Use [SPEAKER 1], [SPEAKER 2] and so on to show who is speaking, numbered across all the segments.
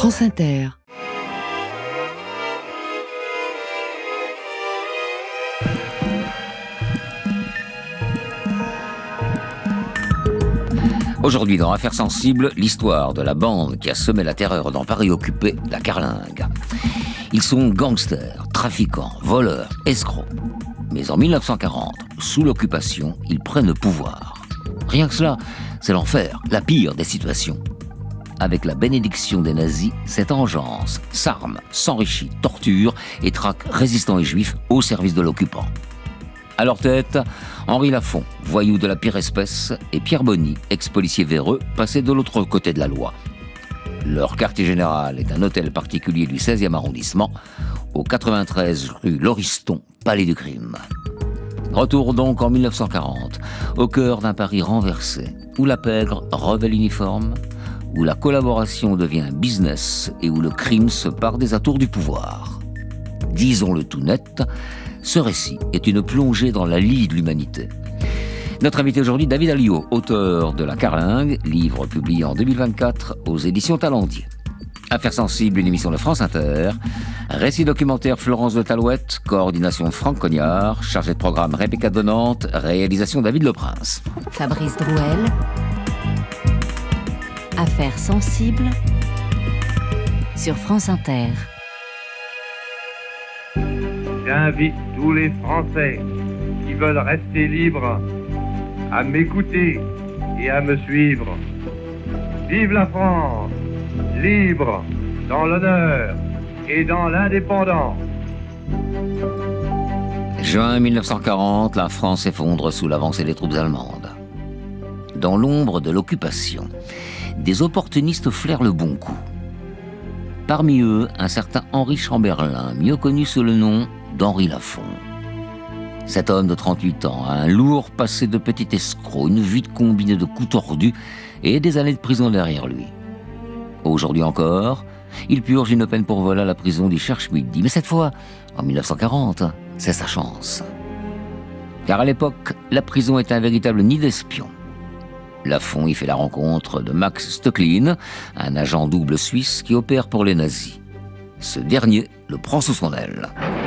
[SPEAKER 1] France Inter.
[SPEAKER 2] Aujourd'hui, dans Affaires sensibles, l'histoire de la bande qui a semé la terreur dans Paris occupé, la Carlingue. Ils sont gangsters, trafiquants, voleurs, escrocs. Mais en 1940, sous l'occupation, ils prennent le pouvoir. Rien que cela, c'est l'enfer, la pire des situations. Avec la bénédiction des nazis, cette engeance s'arme, s'enrichit, torture et traque résistants et juifs au service de l'occupant. À leur tête, Henri Lafont, voyou de la pire espèce, et Pierre Bonny, ex-policier véreux, passé de l'autre côté de la loi. Leur quartier général est un hôtel particulier du 16e arrondissement, au 93 rue Lauriston, Palais du Crime. Retour donc en 1940, au cœur d'un Paris renversé, où la pègre revêt l'uniforme, où la collaboration devient un business et où le crime se pare des atours du pouvoir. Disons-le tout net, ce récit est une plongée dans la lie de l'humanité. Notre invité aujourd'hui, David Alliot, auteur de La Carlingue, livre publié en 2024 aux éditions Talendier. Affaires sensibles, une émission de France Inter. Récit documentaire Florence de Talouette, coordination Franck Cognard, chargé de programme Rebecca Donante, réalisation David Leprince.
[SPEAKER 3] Fabrice Drouel. Affaires sensibles sur France Inter.
[SPEAKER 4] J'invite tous les Français qui veulent rester libres à m'écouter et à me suivre. Vive la France, libre dans l'honneur et dans l'indépendance.
[SPEAKER 2] Juin 1940, la France s'effondre sous l'avancée des troupes allemandes. Dans l'ombre de l'occupation, des opportunistes flairent le bon coup. Parmi eux, un certain Henri Chamberlain, mieux connu sous le nom d'Henri Lafont. Cet homme de 38 ans a un lourd passé de petit escroc, une vie combinée de coups tordus et des années de prison derrière lui. Aujourd'hui encore, il purge une peine pour vol à la prison du Cherche-Midi. Mais cette fois, en 1940, c'est sa chance. Car à l'époque, la prison est un véritable nid d'espions. Lafont y fait la rencontre de Max Stöcklin, un agent double suisse qui opère pour les nazis. Ce dernier le prend sous son aile.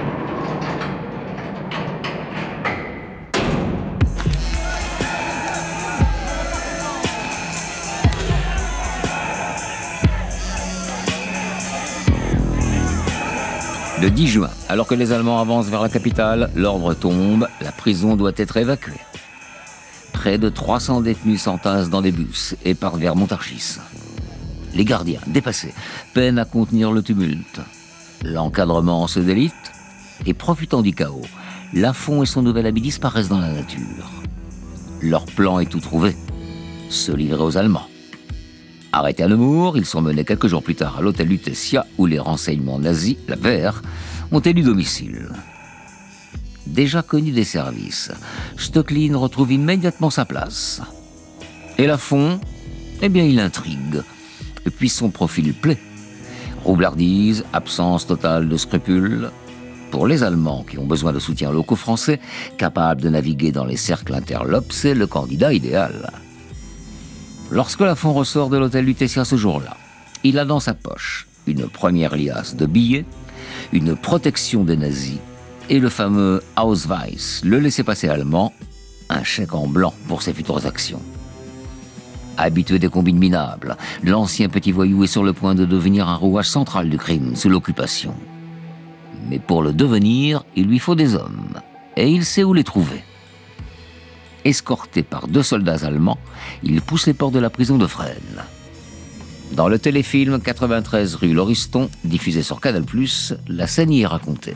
[SPEAKER 2] Le 10 juin, alors que les Allemands avancent vers la capitale, l'ordre tombe, la prison doit être évacuée. Près de 300 détenus s'entassent dans des bus et partent vers Montargis. Les gardiens, dépassés, peinent à contenir le tumulte. L'encadrement se délite et, profitant du chaos, Lafont et son nouvel ami disparaissent dans la nature. Leur plan est tout trouvé, se livrer aux Allemands. Arrêtés à Nemours, ils sont menés quelques jours plus tard à l'hôtel Lutetia où les renseignements nazis, la VR, ont élu domicile. Déjà connu des services, Stöcklin retrouve immédiatement sa place. Et Lafont, eh bien il intrigue. Et puis son profil plaît. Roublardise, absence totale de scrupules. Pour les Allemands qui ont besoin de soutien locaux français, capables de naviguer dans les cercles interlopes, c'est le candidat idéal. Lorsque Lafont ressort de l'hôtel Lutetia ce jour-là, il a dans sa poche une première liasse de billets, une protection des nazis et le fameux Ausweis, le laissez-passer allemand, un chèque en blanc pour ses futures actions. Habitué des combines minables, l'ancien petit voyou est sur le point de devenir un rouage central du crime sous l'occupation. Mais pour le devenir, il lui faut des hommes, et il sait où les trouver. Escorté par 2 soldats allemands, il pousse les portes de la prison de Fresnes. Dans le téléfilm 93 rue Lauriston, diffusé sur Canal+, la scène y est racontée.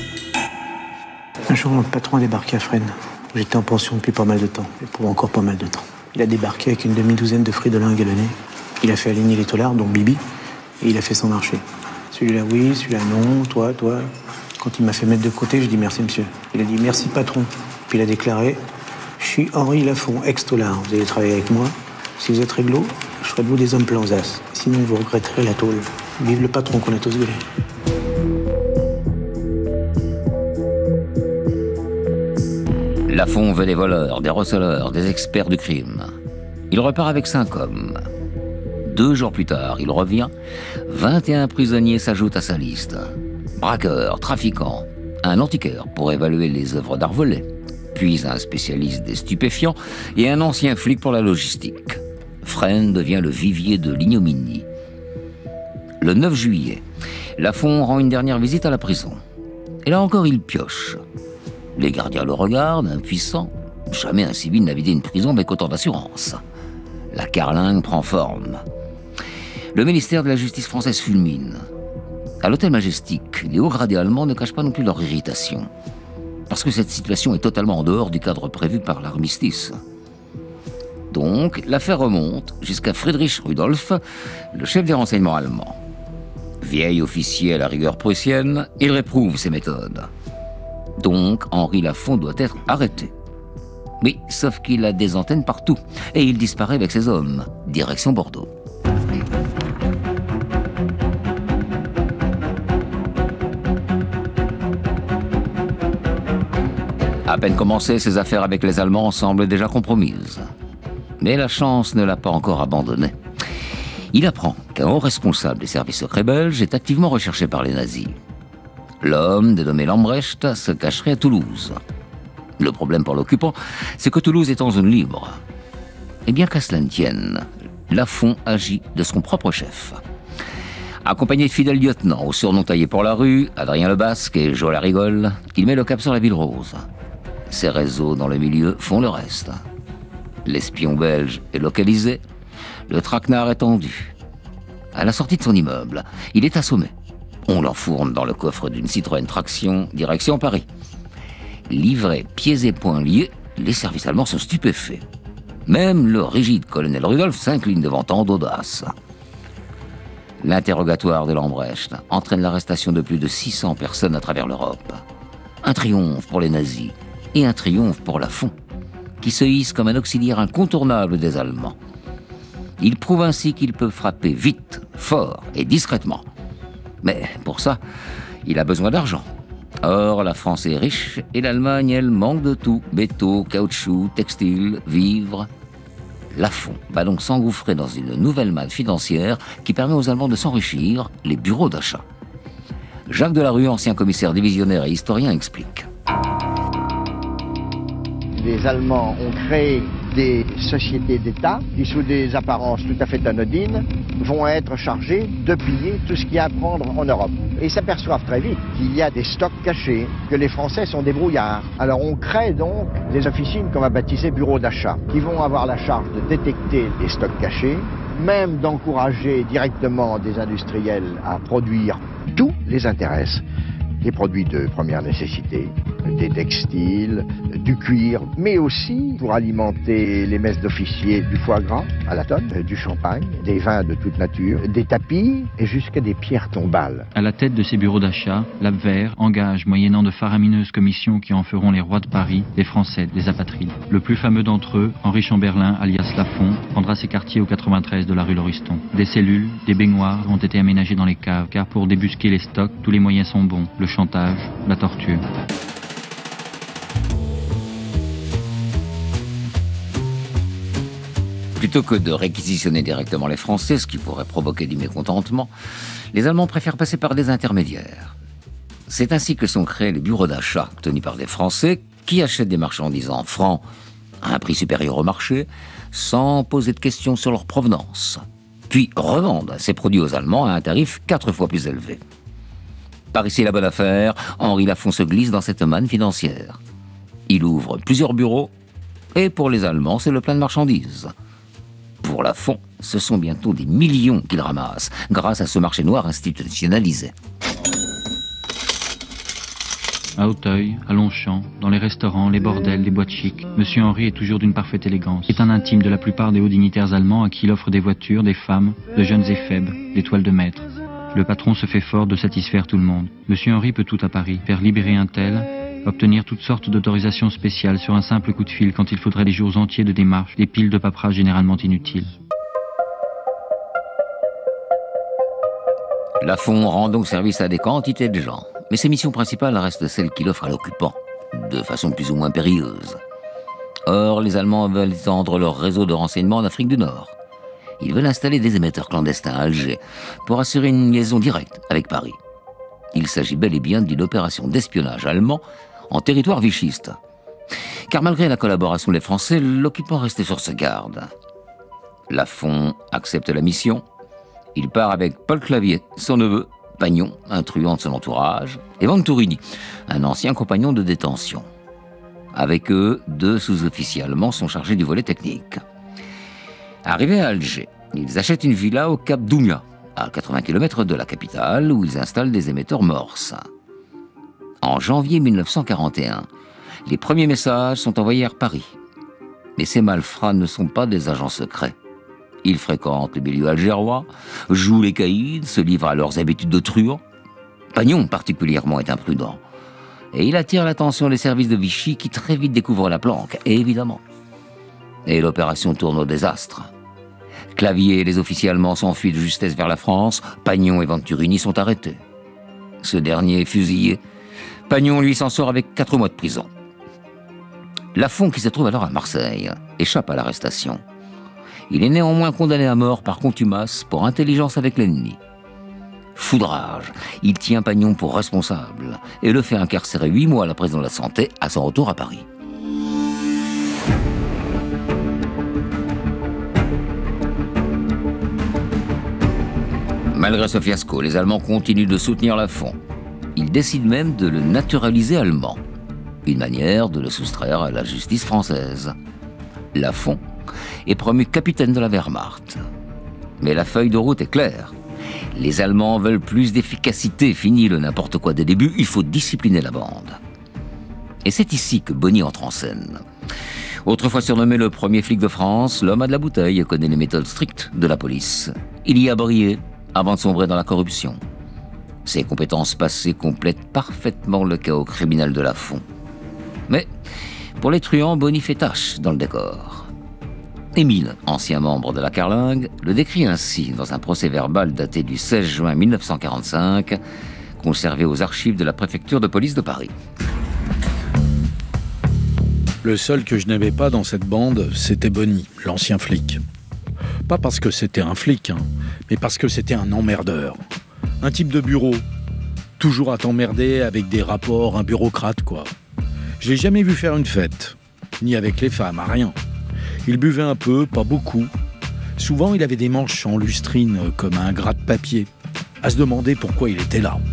[SPEAKER 5] Un jour, mon patron a débarqué à Fresnes. J'étais en pension depuis pas mal de temps, et pour encore pas mal de temps. Il a débarqué avec une demi-douzaine de fridolins galonnés. Il a fait aligner les taulards, dont Bibi, et il a fait son marché. Celui-là oui, celui-là non, toi. Quand il m'a fait mettre de côté, j'ai dit merci monsieur. Il a dit merci patron. Puis il a déclaré, je suis Henri Lafont, ex-taulard. Vous allez travailler avec moi. Si vous êtes réglo, je ferai de vous des hommes planzas. Sinon, vous regretterez la tôle. Vive le patron qu'on a tous gueulé.
[SPEAKER 2] Lafont veut des voleurs, des receleurs, des experts du crime. Il repart avec 5 hommes. 2 jours plus tard, il revient. 21 prisonniers s'ajoutent à sa liste. Braqueurs, trafiquants, un antiquaire pour évaluer les œuvres d'art volées, puis un spécialiste des stupéfiants et un ancien flic pour la logistique. Fresnes devient le vivier de l'ignominie. Le 9 juillet, Lafont rend une dernière visite à la prison. Et là encore, il pioche. Les gardiens le regardent, impuissants. Jamais un civil n'a vidé une prison avec autant d'assurance. La carlingue prend forme. Le ministère de la Justice française fulmine. À l'hôtel Majestic, les hauts gradés allemands ne cachent pas non plus leur irritation. Parce que cette situation est totalement en dehors du cadre prévu par l'armistice. Donc, l'affaire remonte jusqu'à Friedrich Rudolf, le chef des renseignements allemands. Vieil officier à la rigueur prussienne, il réprouve ses méthodes. Donc, Henri Lafont doit être arrêté. Oui, sauf qu'il a des antennes partout, et il disparaît avec ses hommes, direction Bordeaux. À peine commencées, ses affaires avec les Allemands semblent déjà compromises. Mais la chance ne l'a pas encore abandonné. Il apprend qu'un haut responsable des services secrets belges est activement recherché par les nazis. L'homme, dénommé Lambrecht, se cacherait à Toulouse. Le problème pour l'occupant, c'est que Toulouse est en zone libre. Et bien qu'à cela ne tienne, Lafont agit de son propre chef. Accompagné de fidèles lieutenants au surnom taillé pour la rue, Adrien Le Basque et Joe Larigole, il met le cap sur la ville rose. Ses réseaux dans le milieu font le reste. L'espion belge est localisé, le traquenard est tendu. À la sortie de son immeuble, il est assommé. On l'enfourne dans le coffre d'une Citroën Traction, direction Paris. Livré pieds et poings liés, les services allemands sont stupéfaits. Même le rigide colonel Rudolf s'incline devant tant d'audace. L'interrogatoire de Lambrecht entraîne l'arrestation de plus de 600 personnes à travers l'Europe. Un triomphe pour les nazis et un triomphe pour Lafont, qui se hisse comme un auxiliaire incontournable des Allemands. Il prouve ainsi qu'il peut frapper vite, fort et discrètement. Mais pour ça, il a besoin d'argent. Or, la France est riche et l'Allemagne, elle, manque de tout. Béton, caoutchouc, textile, vivres. Lafont va donc s'engouffrer dans une nouvelle manne financière qui permet aux Allemands de s'enrichir, les bureaux d'achat. Jacques Delarue, ancien commissaire divisionnaire et historien, explique.
[SPEAKER 1] Les Allemands ont créé des sociétés d'État qui, sous des apparences tout à fait anodines, vont être chargées de piller tout ce qu'il y a à prendre en Europe. Et ils s'aperçoivent très vite qu'il y a des stocks cachés, que les Français sont des brouillards. Alors on crée donc des officines qu'on va baptiser bureaux d'achat, qui vont avoir la charge de détecter les stocks cachés, même d'encourager directement des industriels à produire. Tout les intéresse. Des produits de première nécessité, des textiles, du cuir, mais aussi pour alimenter les messes d'officiers du foie gras à la tonne, du champagne, des vins de toute nature, des tapis et jusqu'à des pierres tombales.
[SPEAKER 6] À la tête de ces bureaux d'achat, l'Abwehr engage, moyennant de faramineuses commissions qui en feront les rois de Paris, les Français, les apatrides. Le plus fameux d'entre eux, Henri Chamberlain, alias Lafont, prendra ses quartiers au 93 de la rue Lauriston. Des cellules, des baignoires ont été aménagés dans les caves, car pour débusquer les stocks, tous les moyens sont bons. Le chantage, la torture.
[SPEAKER 2] Plutôt que de réquisitionner directement les Français, ce qui pourrait provoquer du mécontentement, les Allemands préfèrent passer par des intermédiaires. C'est ainsi que sont créés les bureaux d'achat tenus par des Français qui achètent des marchandises en francs à un prix supérieur au marché, sans poser de questions sur leur provenance, puis revendent ces produits aux Allemands à un tarif 4 fois plus élevé. Par ici la bonne affaire, Henri Lafont se glisse dans cette manne financière. Il ouvre plusieurs bureaux, et pour les Allemands, c'est le plein de marchandises. Pour Lafont, ce sont bientôt des millions qu'il ramasse, grâce à ce marché noir institutionnalisé.
[SPEAKER 6] À Auteuil, à Longchamp, dans les restaurants, les bordels, les boîtes chics, Monsieur Henri est toujours d'une parfaite élégance. Il est un intime de la plupart des hauts dignitaires allemands à qui il offre des voitures, des femmes, de jeunes et faibles, des toiles de maître. Le patron se fait fort de satisfaire tout le monde. Monsieur Henri peut tout à Paris, faire libérer un tel, obtenir toutes sortes d'autorisations spéciales sur un simple coup de fil quand il faudrait des jours entiers de démarches, des piles de paperasse généralement inutiles.
[SPEAKER 2] Lafont rend donc service à des quantités de gens, mais ses missions principales restent celles qu'il offre à l'occupant, de façon plus ou moins périlleuse. Or, les Allemands veulent étendre leur réseau de renseignement en Afrique du Nord. Ils veulent installer des émetteurs clandestins à Alger pour assurer une liaison directe avec Paris. Il s'agit bel et bien d'une opération d'espionnage allemand en territoire vichiste. Car malgré la collaboration des Français, l'occupant restait sur ses gardes. Lafont accepte la mission. Il part avec Paul Clavier, son neveu, Pagnon, un truand de son entourage, et Venturini, un ancien compagnon de détention. Avec eux, 2 sous-officiers allemands sont chargés du volet technique. Arrivés à Alger, ils achètent une villa au Cap Doumia, à 80 km de la capitale, où ils installent des émetteurs morses. En janvier 1941, les premiers messages sont envoyés à Paris. Mais ces malfrats ne sont pas des agents secrets. Ils fréquentent le milieu algérois, jouent les caïds, se livrent à leurs habitudes de truands. Pagnon, particulièrement, est imprudent. Et il attire l'attention des services de Vichy qui très vite découvrent la planque, évidemment. Et l'opération tourne au désastre. Clavier et les officiers allemands s'enfuient de justesse vers la France. Pagnon et Venturini sont arrêtés. Ce dernier est fusillé. Pagnon, lui, s'en sort avec 4 mois de prison. Lafont, qui se trouve alors à Marseille, échappe à l'arrestation. Il est néanmoins condamné à mort par contumace pour intelligence avec l'ennemi. Foudrage, il tient Pagnon pour responsable et le fait incarcérer 8 mois à la prison de la Santé à son retour à Paris. Malgré ce fiasco, les Allemands continuent de soutenir Lafont. Ils décident même de le naturaliser allemand. Une manière de le soustraire à la justice française. Lafont est promu capitaine de la Wehrmacht. Mais la feuille de route est claire. Les Allemands veulent plus d'efficacité, fini le n'importe quoi des débuts, il faut discipliner la bande. Et c'est ici que Bonny entre en scène. Autrefois surnommé le premier flic de France, l'homme a de la bouteille et connaît les méthodes strictes de la police. Il y a brillé avant de sombrer dans la corruption. Ses compétences passées complètent parfaitement le chaos criminel de Lafont. Mais pour les truands, Bonny fait tache dans le décor. Émile, ancien membre de la Carlingue, le décrit ainsi dans un procès-verbal daté du 16 juin 1945, conservé aux archives de la préfecture de police de Paris.
[SPEAKER 7] Le seul que je n'aimais pas dans cette bande, c'était Bonny, l'ancien flic. Pas parce que c'était un flic, mais parce que c'était un emmerdeur. Un type de bureau, toujours à t'emmerder avec des rapports, un bureaucrate, quoi. Je l'ai jamais vu faire une fête, ni avec les femmes, rien. Il buvait un peu, pas beaucoup. Souvent, il avait des manches en lustrine, comme un gras de papier, à se demander pourquoi il était là.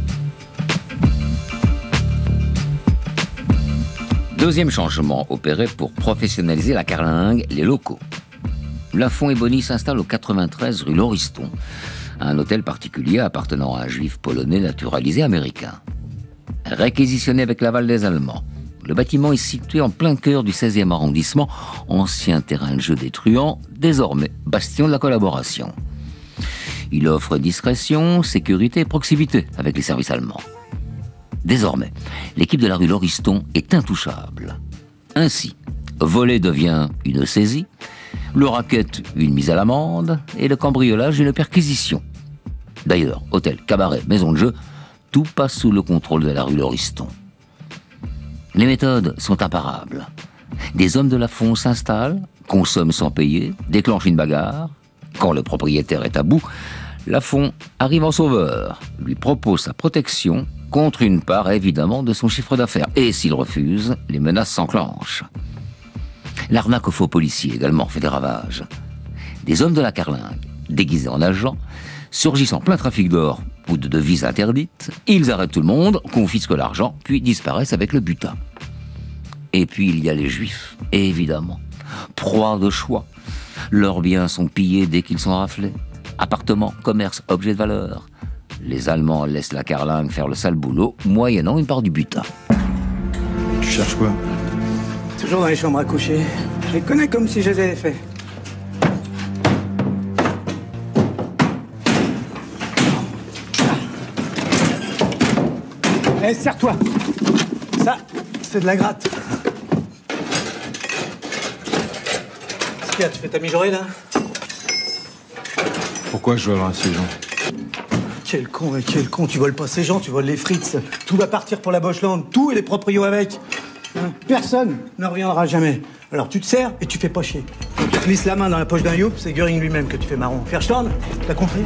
[SPEAKER 2] Deuxième changement opéré pour professionnaliser la Carlingue, les locaux. Lafont et Bonny s'installent au 93 rue Lauriston, un hôtel particulier appartenant à un juif polonais naturalisé américain. Réquisitionné avec l'aval des Allemands, le bâtiment est situé en plein cœur du 16e arrondissement, ancien terrain de jeu des truands, désormais bastion de la collaboration. Il offre discrétion, sécurité et proximité avec les services allemands. Désormais, l'équipe de la rue Lauriston est intouchable. Ainsi, voler devient une saisie, le racket une mise à l'amende et le cambriolage une perquisition. D'ailleurs, hôtel, cabaret, maison de jeu, tout passe sous le contrôle de la rue Lauriston. Les méthodes sont imparables. Des hommes de Lafont s'installent, consomment sans payer, déclenchent une bagarre. Quand le propriétaire est à bout, Lafont arrive en sauveur, lui propose sa protection contre une part évidemment de son chiffre d'affaires. Et s'il refuse, les menaces s'enclenchent. L'arnaque aux faux policiers également fait des ravages. Des hommes de la Carlingue, déguisés en agents, surgissent en plein trafic d'or ou de devises interdites, ils arrêtent tout le monde, confisquent l'argent, puis disparaissent avec le butin. Et puis il y a les Juifs, évidemment, proies de choix. Leurs biens sont pillés dès qu'ils sont raflés. Appartements, commerces, objets de valeur. Les Allemands laissent la Carlingue faire le sale boulot, moyennant une part du butin.
[SPEAKER 8] Tu cherches quoi?
[SPEAKER 5] Toujours dans les chambres à coucher. Je les connais comme si je les avais fait. Allez, serre-toi. Ça, c'est de la gratte. Qu'est-ce qu'il y a? Tu fais ta mijaurée, là?
[SPEAKER 8] Pourquoi je veux avoir ces gens?
[SPEAKER 5] Quel con, tu voles pas ces gens, tu voles les frites. Tout va partir pour la Boschland, tout et les proprios avec. Hein? Personne ne reviendra jamais. Alors tu te sers et tu fais pas chier. Tu te glisses la main dans la poche d'un youp, c'est Göring lui-même que tu fais marron. Verstanden? T'as compris?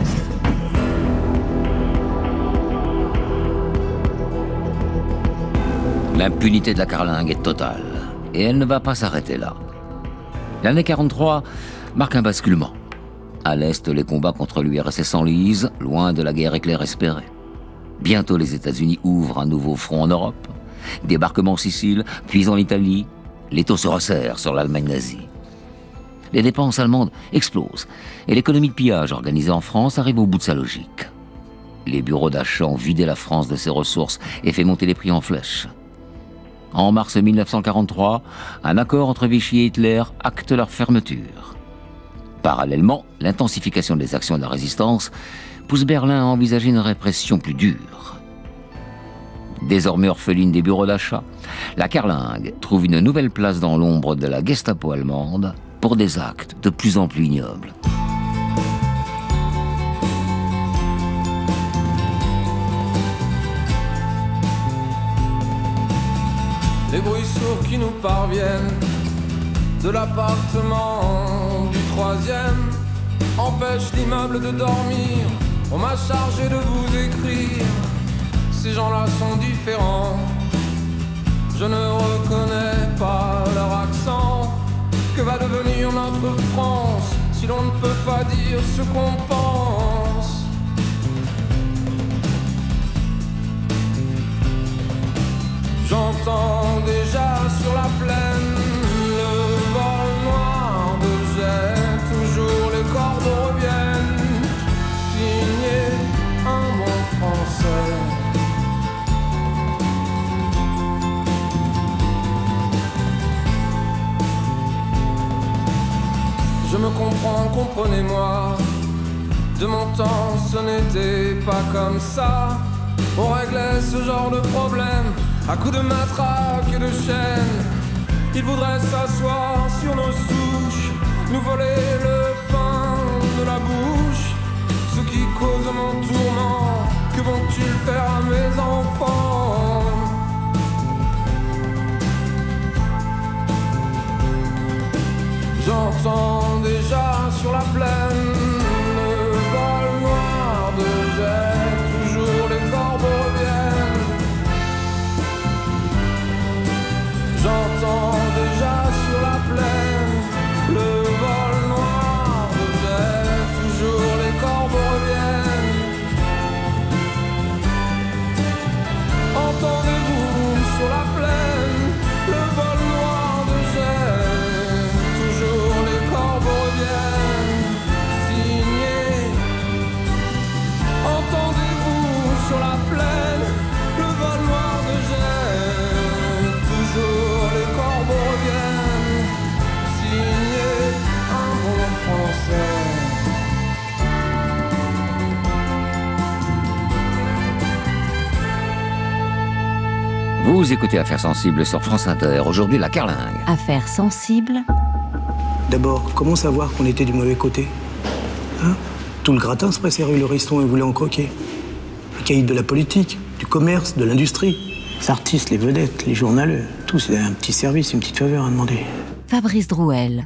[SPEAKER 2] L'impunité de la carlingue est totale, et elle ne va pas s'arrêter là. L'année 43 marque un basculement. À l'Est, les combats contre l'URSS s'enlisent, loin de la guerre éclair espérée. Bientôt, les États-Unis ouvrent un nouveau front en Europe. Débarquement en Sicile, puis en Italie. L'étau se resserre sur l'Allemagne nazie. Les dépenses allemandes explosent, et l'économie de pillage organisée en France arrive au bout de sa logique. Les bureaux d'achat ont vidé la France de ses ressources et fait monter les prix en flèche. En mars 1943, un accord entre Vichy et Hitler acte leur fermeture. Parallèlement, l'intensification des actions de la résistance pousse Berlin à envisager une répression plus dure. Désormais orpheline des bureaux d'achat, la carlingue trouve une nouvelle place dans l'ombre de la Gestapo allemande pour des actes de plus en plus ignobles.
[SPEAKER 9] Les bruits sourds qui nous parviennent de l'appartement du 3e empêchent l'immeuble de dormir. On m'a chargé de vous écrire. Ces gens-là sont différents. Je ne reconnais pas leur accent. Que va devenir notre France si l'on ne peut pas dire ce qu'on pense? J'entends déjà sur la plaine le vol noir de jet. Toujours les corbeaux reviennent, signé un bon français. Je me comprends, comprenez-moi. De mon temps, ce n'était pas comme ça. On réglait ce genre de problème à coups de matraque et de chaîne. Ils voudraient s'asseoir sur nos souches, nous voler le pain de la bouche. Ceux qui causent mon tourment, que vont-ils faire à mes enfants? J'entends déjà sur la plaine le vol noir de jet. Toujours les corbeaux reviennent. J'entends déjà sur la plaine le vol noir de jet. Toujours les corbeaux reviennent. Entendez-vous sur la plaine le vol noir de jet? Toujours les corbeaux reviennent, signés. Entendez-vous sur la plaine le vol noir de jet? Toujours les corbeaux reviennent, signés un bon français.
[SPEAKER 2] Vous écoutez Affaires sensibles sur France Inter. Aujourd'hui, la carlingue.
[SPEAKER 3] Affaires sensibles.
[SPEAKER 5] D'abord, comment savoir qu'on était du mauvais côté? Hein? Tout le gratin se pressait rue le Riston et voulait en croquer. Les caïds de la politique, du commerce, de l'industrie. Les artistes, les vedettes, les journaleux, tous, c'est un petit service, une petite faveur à demander.
[SPEAKER 3] Fabrice Drouel.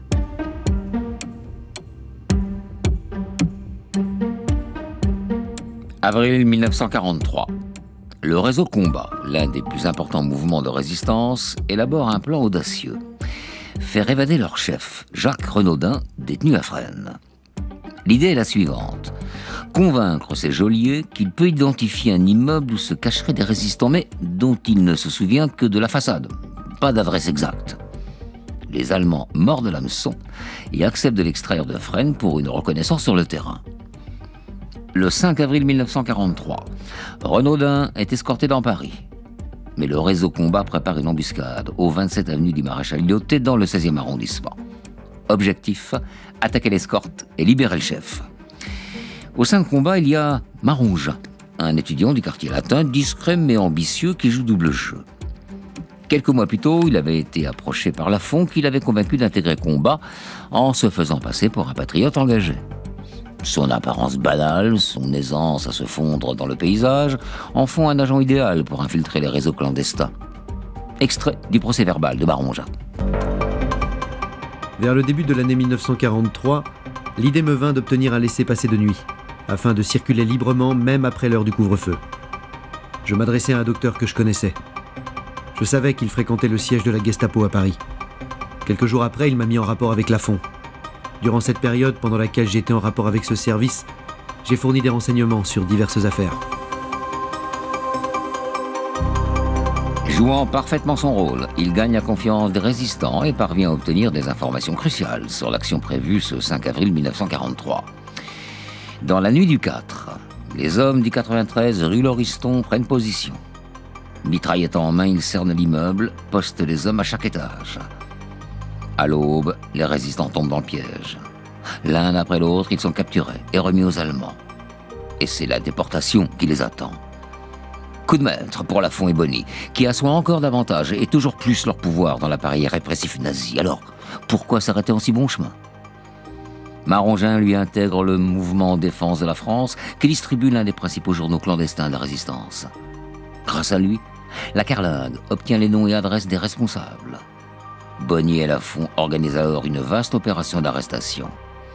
[SPEAKER 2] Avril 1943. Le réseau Combat, l'un des plus importants mouvements de résistance, élabore un plan audacieux. Faire évader leur chef, Jacques Renaudin, détenu à Fresnes. L'idée est la suivante. Convaincre ces geôliers qu'il peut identifier un immeuble où se cacheraient des résistants, mais dont il ne se souvient que de la façade. Pas d'adresse exacte. Les Allemands mordent l'hameçon et acceptent de l'extraire de Fresnes pour une reconnaissance sur le terrain. Le 5 avril 1943, Renaudin est escorté dans Paris. Mais le réseau Combat prépare une embuscade au 27 avenue du Maréchal Lyoté dans le 16e arrondissement. Objectif, attaquer l'escorte et libérer le chef. Au sein de Combat, il y a Maronja, un étudiant du quartier latin, discret mais ambitieux qui joue double jeu. Quelques mois plus tôt, il avait été approché par Lafont qui l'avait convaincu d'intégrer Combat en se faisant passer pour un patriote engagé. Son apparence banale, son aisance à se fondre dans le paysage en font un agent idéal pour infiltrer les réseaux clandestins. Extrait du procès-verbal de Maronja.
[SPEAKER 10] Vers le début de l'année 1943, l'idée me vint d'obtenir un laissez-passer de nuit, afin de circuler librement même après l'heure du couvre-feu. Je m'adressai à un docteur que je connaissais. Je savais qu'il fréquentait le siège de la Gestapo à Paris. Quelques jours après, il m'a mis en rapport avec Lafon. Durant cette période pendant laquelle j'étais en rapport avec ce service, j'ai fourni des renseignements sur diverses affaires.
[SPEAKER 2] Jouant parfaitement son rôle, il gagne la confiance des résistants et parvient à obtenir des informations cruciales sur l'action prévue ce 5 avril 1943. Dans la nuit du 4, les hommes du 93 rue Lauriston prennent position. Mitraillette en main, ils cernent l'immeuble, postent les hommes à chaque étage. À l'aube, les résistants tombent dans le piège. L'un après l'autre, ils sont capturés et remis aux Allemands. Et c'est la déportation qui les attend. Coup de maître pour Lafon et Bonny, qui assoient encore davantage et toujours plus leur pouvoir dans l'appareil répressif nazi. Alors, pourquoi s'arrêter en si bon chemin? Marongin lui intègre le mouvement Défense de la France, qui distribue l'un des principaux journaux clandestins de la résistance. Grâce à lui, la Carlingue obtient les noms et adresses des responsables. Bonny et Lafon organisent alors une vaste opération d'arrestation.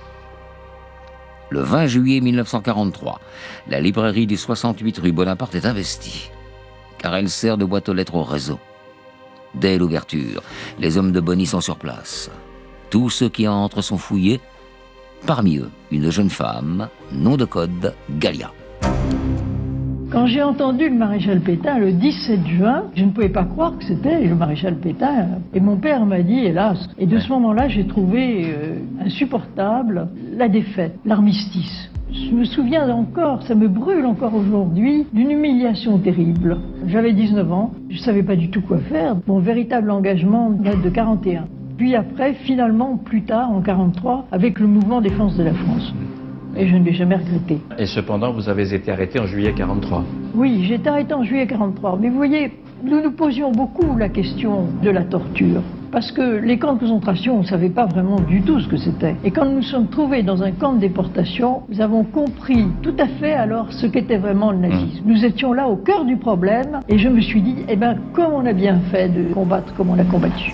[SPEAKER 2] Le 20 juillet 1943, la librairie du 68 rue Bonaparte est investie, car elle sert de boîte aux lettres au réseau. Dès l'ouverture, les hommes de Bonny sont sur place. Tous ceux qui entrent sont fouillés. Parmi eux, une jeune femme, nom de code Galia.
[SPEAKER 11] Quand j'ai entendu le maréchal Pétain le 17 juin, je ne pouvais pas croire que c'était le maréchal Pétain. Et mon père m'a dit, hélas. Et de ce moment-là, j'ai trouvé insupportable la défaite, l'armistice. Je me souviens encore, ça me brûle encore aujourd'hui, d'une humiliation terrible. J'avais 19 ans, je ne savais pas du tout quoi faire. Mon véritable engagement date de 41. Puis après, finalement, plus tard, en 43, avec le mouvement Défense de la France. Et je ne l'ai jamais regretté.
[SPEAKER 12] Et cependant, vous avez été arrêté en juillet 43.
[SPEAKER 11] Oui, j'ai été arrêté en juillet 43. Mais vous voyez, nous nous posions beaucoup la question de la torture. Parce que les camps de concentration, on ne savait pas vraiment du tout ce que c'était. Et quand nous nous sommes trouvés dans un camp de déportation, nous avons compris tout à fait alors ce qu'était vraiment le nazisme. Nous étions là au cœur du problème. Et je me suis dit, eh bien, comme on a bien fait de combattre comme on a combattu.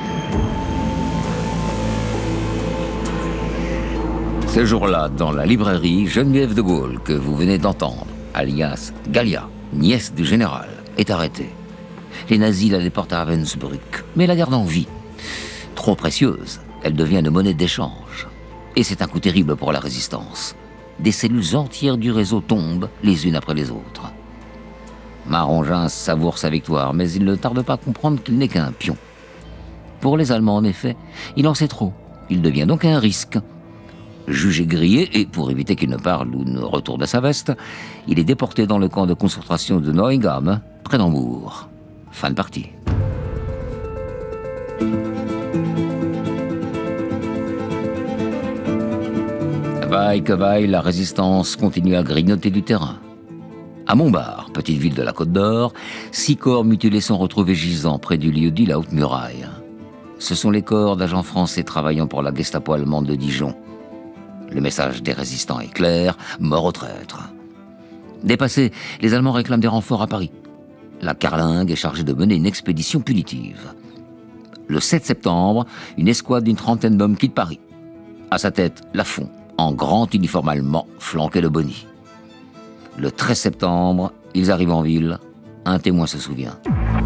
[SPEAKER 2] Ce jour-là, dans la librairie, Geneviève de Gaulle, que vous venez d'entendre, alias Galia, nièce du général, est arrêtée. Les nazis la déportent à Ravensbrück, mais la gardent en vie. Trop précieuse, elle devient une monnaie d'échange. Et c'est un coup terrible pour la résistance. Des cellules entières du réseau tombent, les unes après les autres. Marongin savoure sa victoire, mais il ne tarde pas à comprendre qu'il n'est qu'un pion. Pour les Allemands, en effet, il en sait trop. Il devient donc un risque. Jugé grillé, et pour éviter qu'il ne parle ou ne retourne sa veste, il est déporté dans le camp de concentration de Neuengamme, près d'Hambourg. Fin de partie. Vaille que vaille, la résistance continue à grignoter du terrain. À Montbard, petite ville de la Côte d'Or, 6 corps mutilés sont retrouvés gisant près du lieu-dit la Haute Muraille. Ce sont les corps d'agents français travaillant pour la Gestapo allemande de Dijon. Le message des résistants est clair, mort aux traîtres. Dépassés, les Allemands réclament des renforts à Paris. La Carlingue est chargée de mener une expédition punitive. Le 7 septembre, une escouade d'une trentaine d'hommes quitte Paris. À sa tête, Lafon, en grand uniforme allemand, flanqué de Bonny. Le 13 septembre, ils arrivent en ville. Un témoin se souvient.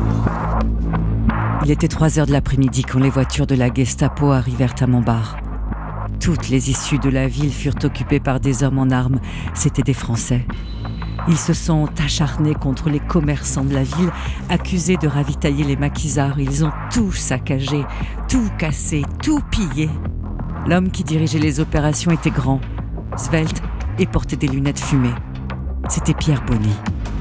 [SPEAKER 3] Il était 3 heures de l'après-midi quand les voitures de la Gestapo arrivèrent à Montbard. Toutes les issues de la ville furent occupées par des hommes en armes. C'étaient des Français. Ils se sont acharnés contre les commerçants de la ville, accusés de ravitailler les maquisards. Ils ont tout saccagé, tout cassé, tout pillé. L'homme qui dirigeait les opérations était grand, svelte et portait des lunettes fumées. C'était Pierre Bonny.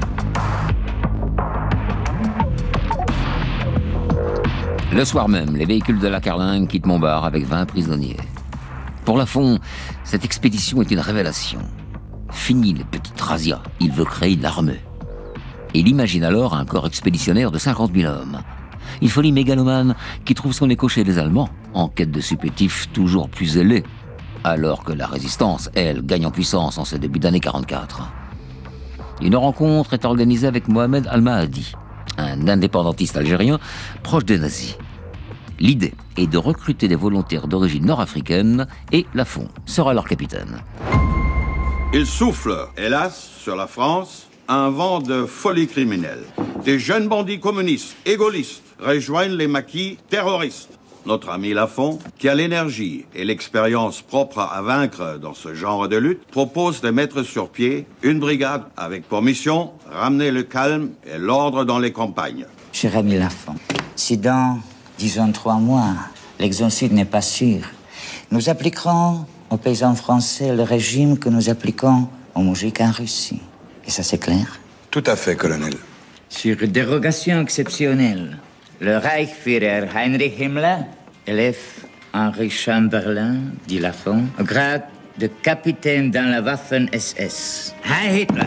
[SPEAKER 2] Le soir même, les véhicules de la Carlingue quittent Montbard avec 20 prisonniers. Pour Lafon, cette expédition est une révélation. Fini les petites razzias, il veut créer une armée. Il imagine alors un corps expéditionnaire de 50 000 hommes. Une folie mégalomane qui trouve son écho chez les Allemands, en quête de supplétifs toujours plus ailés, alors que la résistance, elle, gagne en puissance en ce début d'année 44. Une rencontre est organisée avec Mohamed Al-Mahdi, un indépendantiste algérien proche des nazis. L'idée est de recruter des volontaires d'origine nord-africaine et Lafont sera leur capitaine.
[SPEAKER 13] Il souffle, hélas, sur la France, un vent de folie criminelle. Des jeunes bandits communistes, égoïstes, rejoignent les maquis terroristes. Notre ami Lafont, qui a l'énergie et l'expérience propres à vaincre dans ce genre de lutte, propose de mettre sur pied une brigade avec pour mission ramener le calme et l'ordre dans les campagnes.
[SPEAKER 14] Cher ami Lafont, si dans, disons, 3 mois, l'exode n'est pas sûr, nous appliquerons aux paysans français le régime que nous appliquons aux moujiks en Russie. Et ça, c'est clair?
[SPEAKER 8] Tout à fait, colonel.
[SPEAKER 14] Sur dérogation exceptionnelle, le Reichsführer Heinrich Himmler élève Henri Chamberlain, dit Lafont, au grade de capitaine dans la Waffen-SS. Heil Hitler!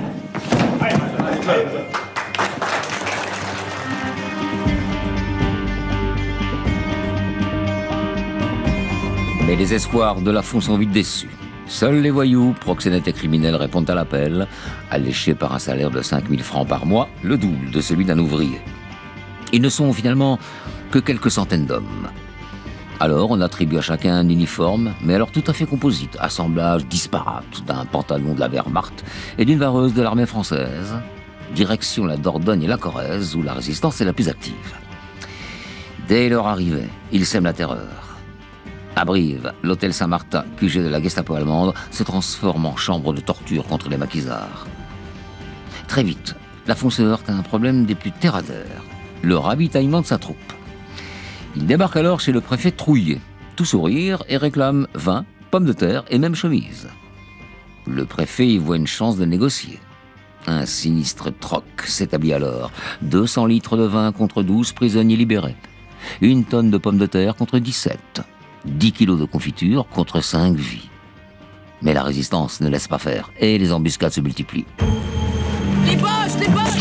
[SPEAKER 2] Mais les espoirs de Lafont sont vite déçus. Seuls les voyous, proxénètes et criminels répondent à l'appel, alléchés par un salaire de 5 000 francs par mois, le double de celui d'un ouvrier. Ils ne sont finalement que quelques centaines d'hommes. Alors on attribue à chacun un uniforme, mais alors tout à fait composite, assemblage disparate d'un pantalon de la Wehrmacht et d'une vareuse de l'armée française, direction la Dordogne et la Corrèze, où la résistance est la plus active. Dès leur arrivée, ils sèment la terreur. À Brive, l'hôtel Saint-Martin, QG de la Gestapo allemande, se transforme en chambre de torture contre les maquisards. Très vite, Lafont se heurte à un problème des plus terre à terre, le ravitaillement de sa troupe. Il débarque alors chez le préfet Trouillet, tout sourire, et réclame vin, pommes de terre et même chemise. Le préfet y voit une chance de négocier. Un sinistre troc s'établit alors. 200 litres de vin contre 12 prisonniers libérés. 1 tonne de pommes de terre contre 17. 10 kilos de confiture contre 5 vies. Mais la résistance ne laisse pas faire et les embuscades se multiplient.
[SPEAKER 15] Les boches, là, les boches!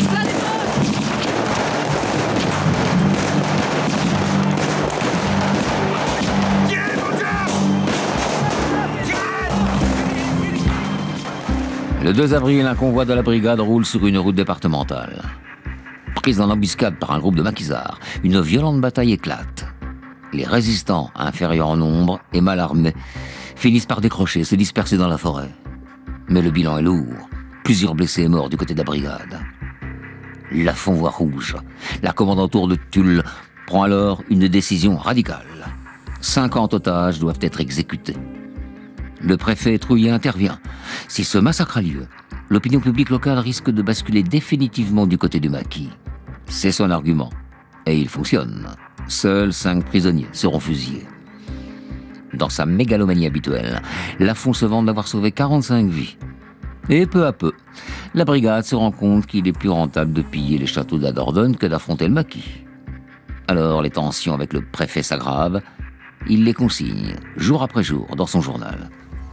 [SPEAKER 2] Le 2 avril, un convoi de la brigade roule sur une route départementale. Prise dans l'embuscade par un groupe de maquisards, une violente bataille éclate. Les résistants, inférieurs en nombre et mal armés, finissent par décrocher, se disperser dans la forêt. Mais le bilan est lourd. Plusieurs blessés et morts du côté de la brigade. Lafont voit rouge. La commandanture de Tulle prend alors une décision radicale. 50 otages doivent être exécutés. Le préfet Trouillet intervient. Si ce massacre a lieu, l'opinion publique locale risque de basculer définitivement du côté du maquis. C'est son argument. Et il fonctionne. Seuls 5 prisonniers seront fusillés. Dans sa mégalomanie habituelle, Lafont se vante d'avoir sauvé 45 vies. Et peu à peu, la brigade se rend compte qu'il est plus rentable de piller les châteaux de la Dordogne que d'affronter le maquis. Alors les tensions avec le préfet s'aggravent. Il les consigne, jour après jour, dans son journal.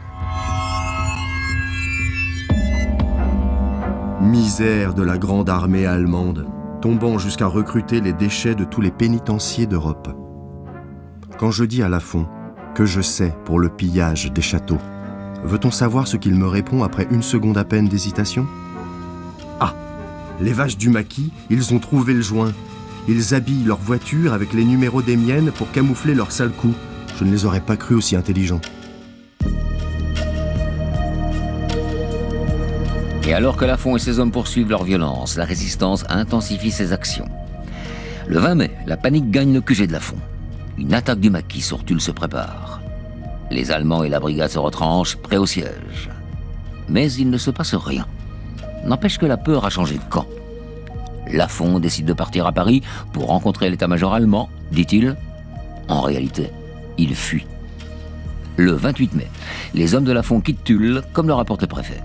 [SPEAKER 16] Misère de la grande armée allemande, tombant jusqu'à recruter les déchets de tous les pénitenciers d'Europe. Quand je dis à Lafont que je sais pour le pillage des châteaux, veut-on savoir ce qu'il me répond après 1 seconde à peine d'hésitation? Ah, les vaches du maquis, ils ont trouvé le joint. Ils habillent leurs voitures avec les numéros des miennes pour camoufler leurs sales coups. Je ne les aurais pas crus aussi intelligents.
[SPEAKER 2] Et alors que Lafont et ses hommes poursuivent leur violence, la résistance intensifie ses actions. Le 20 mai, la panique gagne le QG de Lafont. Une attaque du maquis sur Tulle se prépare. Les Allemands et la brigade se retranchent, prêts au siège. Mais il ne se passe rien. N'empêche que la peur a changé de camp. Lafont décide de partir à Paris pour rencontrer l'état-major allemand, dit-il. En réalité, il fuit. Le 28 mai, les hommes de Lafont quittent Tulle, comme le rapporte le préfet.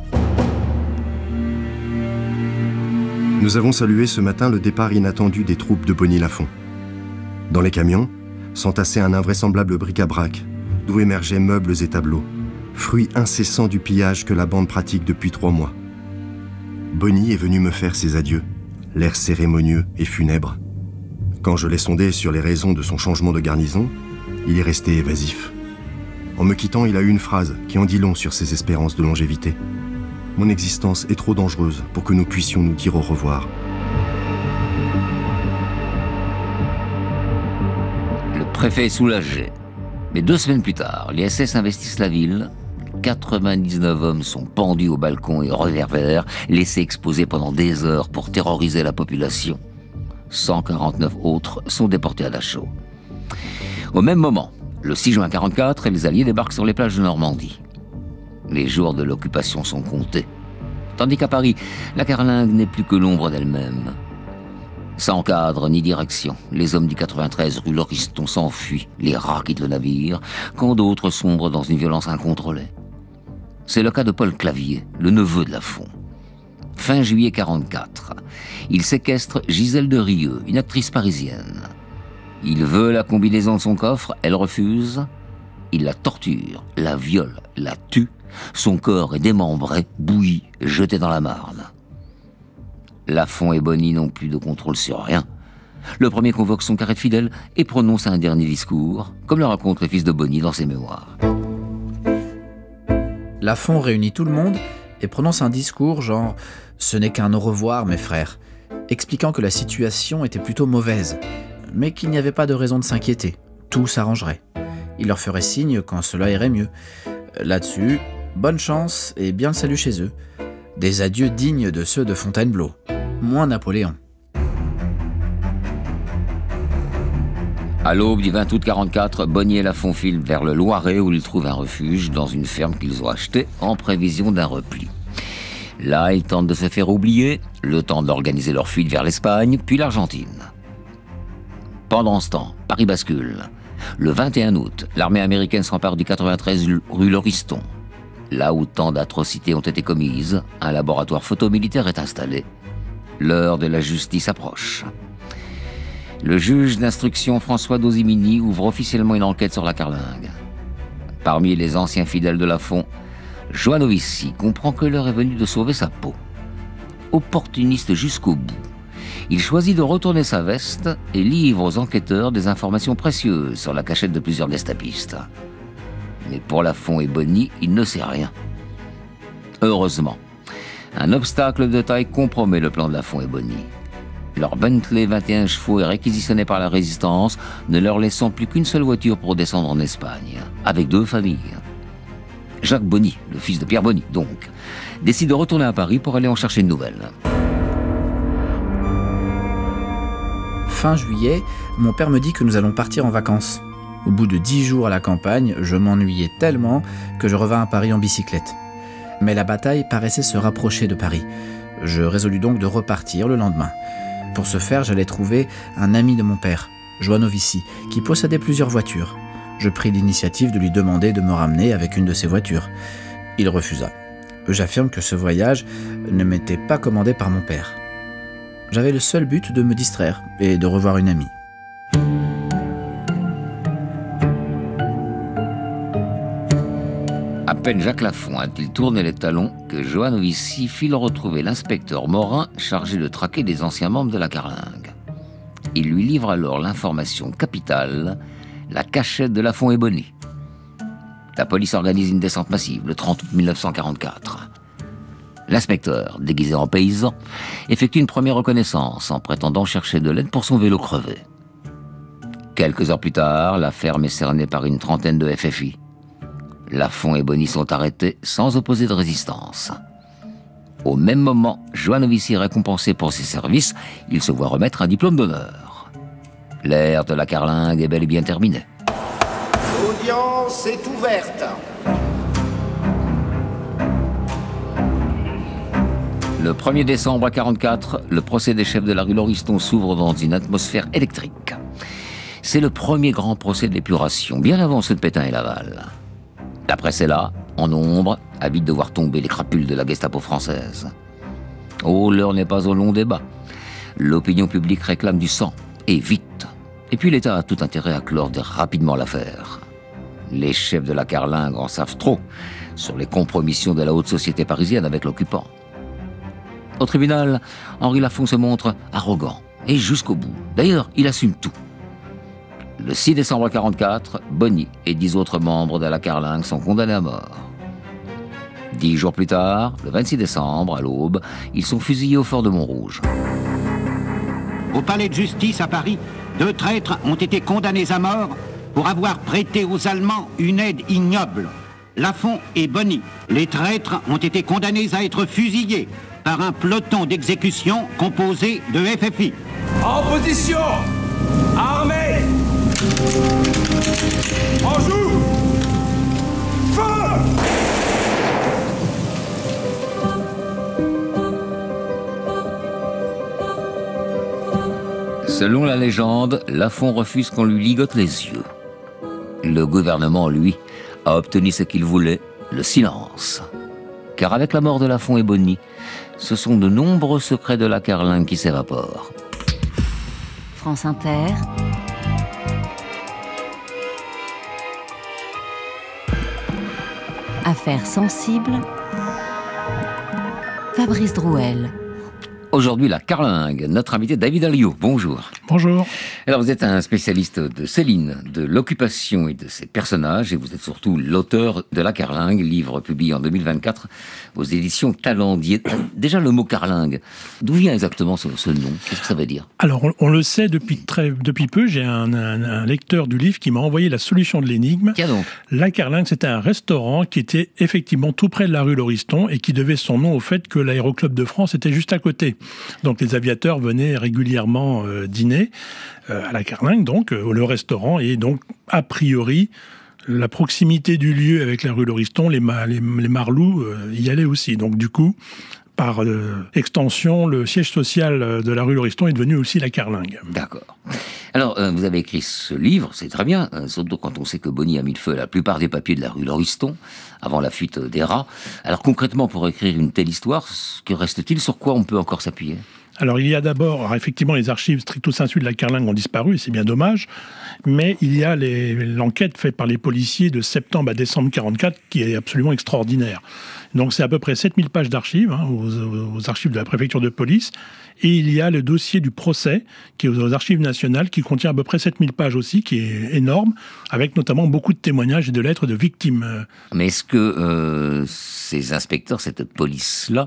[SPEAKER 16] Nous avons salué ce matin le départ inattendu des troupes de Bonny-Lafont. Dans les camions, s'entassait un invraisemblable bric-à-brac, d'où émergeaient meubles et tableaux, fruit incessant du pillage que la bande pratique depuis 3 mois. Bonny est venu me faire ses adieux, l'air cérémonieux et funèbre. Quand je l'ai sondé sur les raisons de son changement de garnison, il est resté évasif. En me quittant, il a eu une phrase qui en dit long sur ses espérances de longévité. Mon existence est trop dangereuse pour que nous puissions nous dire au revoir.
[SPEAKER 2] Le préfet est soulagé. Mais 2 semaines plus tard, les SS investissent la ville. 99 hommes sont pendus au balcon et reverbères, laissés exposés pendant des heures pour terroriser la population. 149 autres sont déportés à Dachau. Au même moment, le 6 juin 1944, les Alliés débarquent sur les plages de Normandie. Les jours de l'occupation sont comptés. Tandis qu'à Paris, la carlingue n'est plus que l'ombre d'elle-même. Sans cadre ni direction, les hommes du 93 rue Lauriston s'enfuient, les rats quittent le navire, quand d'autres sombrent dans une violence incontrôlée. C'est le cas de Paul Clavier, le neveu de Lafont. Fin juillet 1944, il séquestre Gisèle de Rieux, une actrice parisienne. Il veut la combinaison de son coffre, elle refuse. Il la torture, la viole, la tue. Son corps est démembré, bouilli, jeté dans la Marne. Lafont et Bonny n'ont plus de contrôle sur rien. Le premier convoque son carré de fidèles et prononce un dernier discours, comme le raconte le fils de Bonny dans ses mémoires.
[SPEAKER 17] Lafont réunit tout le monde et prononce un discours genre « Ce n'est qu'un au revoir, mes frères », expliquant que la situation était plutôt mauvaise, mais qu'il n'y avait pas de raison de s'inquiéter. Tout s'arrangerait. Il leur ferait signe quand cela irait mieux. Là-dessus, bonne chance et bien le salut chez eux. Des adieux dignes de ceux de Fontainebleau. Moins Napoléon.
[SPEAKER 2] À l'aube du 20 août 1944, Bonny et Lafont filent vers le Loiret où ils trouvent un refuge dans une ferme qu'ils ont achetée en prévision d'un repli. Là, ils tentent de se faire oublier, le temps d'organiser leur fuite vers l'Espagne, puis l'Argentine. Pendant ce temps, Paris bascule. Le 21 août, l'armée américaine s'empare du 93 rue Lauriston. Là où tant d'atrocités ont été commises, un laboratoire photomilitaire est installé. L'heure de la justice approche. Le juge d'instruction François Dosimini ouvre officiellement une enquête sur la carlingue. Parmi les anciens fidèles de Lafont, Joanovici comprend que l'heure est venue de sauver sa peau. Opportuniste jusqu'au bout, il choisit de retourner sa veste et livre aux enquêteurs des informations précieuses sur la cachette de plusieurs gestapistes. Mais pour Lafont et Bonny, il ne sait rien. Heureusement, un obstacle de taille compromet le plan de Lafont et Bonny. Leur Bentley 21 chevaux est réquisitionné par la Résistance, ne leur laissant plus qu'une seule voiture pour descendre en Espagne, avec 2 familles. Jacques Bonny, le fils de Pierre Bonny donc, décide de retourner à Paris pour aller en chercher une nouvelle.
[SPEAKER 17] Fin juillet, mon père me dit que nous allons partir en vacances. Au bout de 10 jours à la campagne, je m'ennuyais tellement que je revins à Paris en bicyclette. Mais la bataille paraissait se rapprocher de Paris. Je résolus donc de repartir le lendemain. Pour ce faire, j'allais trouver un ami de mon père, Joanovici, qui possédait plusieurs voitures. Je pris l'initiative de lui demander de me ramener avec une de ses voitures. Il refusa. J'affirme que ce voyage ne m'était pas commandé par mon père. J'avais le seul but de me distraire et de revoir une amie.
[SPEAKER 2] À peine Jacques Lafont a-t-il tourné les talons que Joanovici file retrouver l'inspecteur Morin chargé de traquer des anciens membres de la carlingue. Il lui livre alors l'information capitale, la cachette de Lafont et Bonny. La police organise une descente massive le 30 août 1944. L'inspecteur, déguisé en paysan, effectue une première reconnaissance en prétendant chercher de l'aide pour son vélo crevé. Quelques heures plus tard, la ferme est cernée par une trentaine de FFI. Lafont et Bonny sont arrêtés sans opposer de résistance. Au même moment, Joanovici est récompensé pour ses services. Il se voit remettre un diplôme d'honneur. L'ère de la carlingue est bel et bien terminée.
[SPEAKER 18] L'audience est ouverte.
[SPEAKER 2] Le 1er décembre 1944, le procès des chefs de la rue Lauriston s'ouvre dans une atmosphère électrique. C'est le premier grand procès de l'épuration, bien avant ceux de Pétain et Laval. La presse est là, en nombre, avide de voir tomber les crapules de la Gestapo française. Oh, l'heure n'est pas au long débat. L'opinion publique réclame du sang, et vite. Et puis l'État a tout intérêt à clore rapidement l'affaire. Les chefs de la carlingue en savent trop sur les compromissions de la haute société parisienne avec l'occupant. Au tribunal, Henri Lafont se montre arrogant, et jusqu'au bout. D'ailleurs, il assume tout. Le 6 décembre 1944, Bonny et 10 autres membres de la carlingue sont condamnés à mort. 10 jours plus tard, le 26 décembre, à l'aube, ils sont fusillés au fort de Montrouge.
[SPEAKER 19] Au palais de justice à Paris, 2 traîtres ont été condamnés à mort pour avoir prêté aux Allemands une aide ignoble. Lafont et Bonny, les traîtres, ont été condamnés à être fusillés par un peloton d'exécution composé de FFI.
[SPEAKER 9] En position! Armée! En joue! Feu!
[SPEAKER 2] Selon la légende, Lafont refuse qu'on lui ligote les yeux. Le gouvernement, lui, a obtenu ce qu'il voulait, le silence. Car avec la mort de Lafont et Bonny, ce sont de nombreux secrets de la carlingue qui s'évaporent.
[SPEAKER 3] France Inter. Affaires sensibles. Fabrice Drouel.
[SPEAKER 2] Aujourd'hui, la carlingue, notre invité David Alliot. Bonjour.
[SPEAKER 20] Bonjour.
[SPEAKER 2] Alors, vous êtes un spécialiste de Céline, de l'occupation et de ses personnages, et vous êtes surtout l'auteur de La Carlingue, livre publié en 2024 aux éditions Talendier. Déjà, le mot carlingue, d'où vient exactement ce nom? Qu'est-ce que ça veut dire?
[SPEAKER 20] Alors, on le sait depuis peu. J'ai un lecteur du livre qui m'a envoyé la solution de l'énigme.
[SPEAKER 2] Tiens donc.
[SPEAKER 20] La Carlingue, c'était un restaurant qui était effectivement tout près de la rue Lauriston et qui devait son nom au fait que l'Aéroclub de France était juste à côté. Donc les aviateurs venaient régulièrement dîner à la Carlingue, donc le restaurant, et donc a priori la proximité du lieu avec la rue Lauriston, les Marlous y allaient aussi. Donc du coup, par extension, le siège social de la rue Lauriston est devenu aussi la Carlingue.
[SPEAKER 2] D'accord. Alors, vous avez écrit ce livre, c'est très bien, surtout quand on sait que Bonny a mis le feu à la plupart des papiers de la rue Lauriston, avant la fuite des rats. Alors concrètement, pour écrire une telle histoire, que reste-t-il? Sur quoi on peut encore s'appuyer?
[SPEAKER 20] Alors il y a d'abord, effectivement, les archives stricto sensu de la Carlingue ont disparu, et c'est bien dommage, mais il y a l'enquête faite par les policiers de septembre à décembre 1944 qui est absolument extraordinaire. Donc c'est à peu près 7000 pages d'archives, aux archives de la préfecture de police, et il y a le dossier du procès qui est aux archives nationales qui contient à peu près 7000 pages aussi, qui est énorme, avec notamment beaucoup de témoignages et de lettres de victimes.
[SPEAKER 2] Mais est-ce que ces inspecteurs, cette police-là,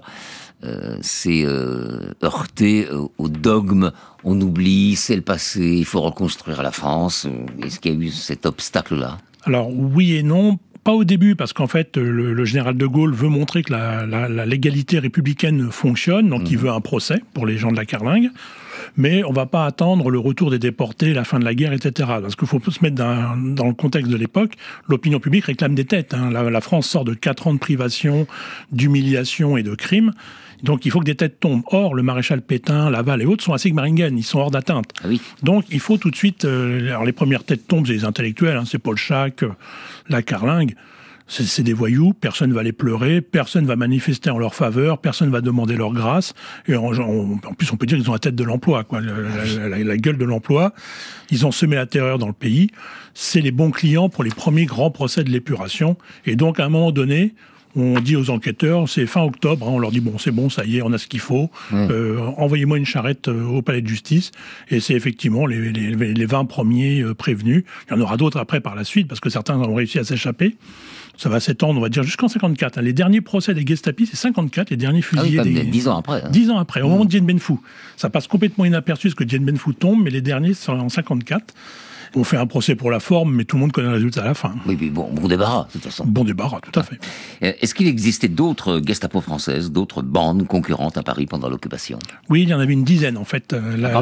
[SPEAKER 2] s'est heurté au dogme, on oublie, c'est le passé, il faut reconstruire la France? Est-ce qu'il y a eu cet obstacle-là?
[SPEAKER 20] Alors oui et non. Pas au début, parce qu'en fait, le général de Gaulle veut montrer que la légalité républicaine fonctionne, donc il veut un procès pour les gens de la Carlingue, mais on ne va pas attendre le retour des déportés, la fin de la guerre, etc. Parce qu'il faut se mettre dans le contexte de l'époque, l'opinion publique réclame des têtes. La France sort de 4 ans de privation, d'humiliation et de crimes. Donc il faut que des têtes tombent. Or, le maréchal Pétain, Laval et autres sont à Sigmaringen, ils sont hors d'atteinte.
[SPEAKER 2] Ah oui.
[SPEAKER 20] Donc il faut tout de suite... alors les premières têtes tombent, c'est les intellectuels, c'est Paul Schack, la Carlingue. C'est des voyous, personne ne va les pleurer, personne ne va manifester en leur faveur, personne ne va demander leur grâce. Et en plus, on peut dire qu'ils ont la tête de l'emploi, la gueule de l'emploi. Ils ont semé la terreur dans le pays. C'est les bons clients pour les premiers grands procès de l'épuration. Et donc, à un moment donné, on dit aux enquêteurs, c'est fin octobre, on leur dit, bon, c'est bon, ça y est, on a ce qu'il faut, envoyez-moi une charrette au palais de justice, et c'est effectivement les 20 premiers prévenus. Il y en aura d'autres après par la suite, parce que certains ont réussi à s'échapper. Ça va s'étendre, on va dire, jusqu'en 54. Les derniers procès des Gestapis, c'est 54, les derniers fusillés.
[SPEAKER 2] 10 ans après.
[SPEAKER 20] 10 ans après, au moment de Dien Bien Phu. Ça passe complètement inaperçu, parce que Dien Bien Phu tombe, mais les derniers sont en 54. On fait un procès pour la forme, mais tout le monde connaît le résultat à la fin.
[SPEAKER 2] Oui, mais bon débarras, de toute façon.
[SPEAKER 20] Bon débarras, tout à fait.
[SPEAKER 2] Est-ce qu'il existait d'autres Gestapo françaises, d'autres bandes concurrentes à Paris pendant l'occupation?
[SPEAKER 20] Oui, il y en avait une dizaine, en fait.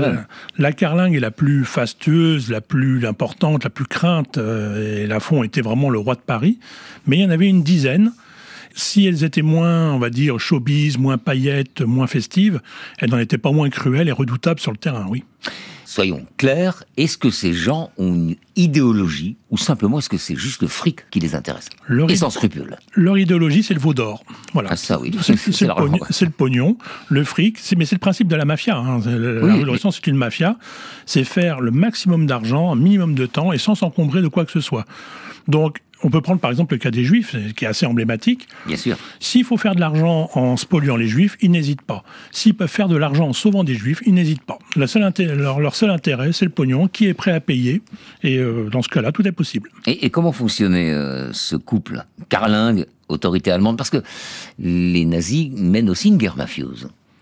[SPEAKER 20] La Carlingue est la plus fastueuse, la plus importante, la plus crainte, et Lafont était vraiment le roi de Paris. Mais il y en avait une dizaine. Si elles étaient moins, on va dire, showbiz, moins paillettes, moins festives, elles n'en étaient pas moins cruelles et redoutables sur le terrain, oui.
[SPEAKER 2] Soyons clairs, est-ce que ces gens ont une idéologie ou simplement est-ce que c'est juste le fric qui les intéresse? Et sans scrupule.
[SPEAKER 20] Leur idéologie, c'est le veau d'or. Voilà.
[SPEAKER 2] Ah ça oui.
[SPEAKER 20] C'est le pognon, le fric, mais c'est le principe de la mafia. Lauriston, c'est une mafia. C'est faire le maximum d'argent, un minimum de temps et sans s'encombrer de quoi que ce soit. Donc, on peut prendre par exemple le cas des Juifs, qui est assez emblématique.
[SPEAKER 2] Bien sûr.
[SPEAKER 20] S'il faut faire de l'argent en spoliant les Juifs, ils n'hésitent pas. S'ils peuvent faire de l'argent en sauvant des Juifs, ils n'hésitent pas. Leur seul intérêt, c'est le pognon, qui est prêt à payer. Et dans ce cas-là, tout est possible.
[SPEAKER 2] Et comment fonctionnait ce couple Carlingue, autorité allemande? Parce que les nazis mènent aussi une guerre mafieuse.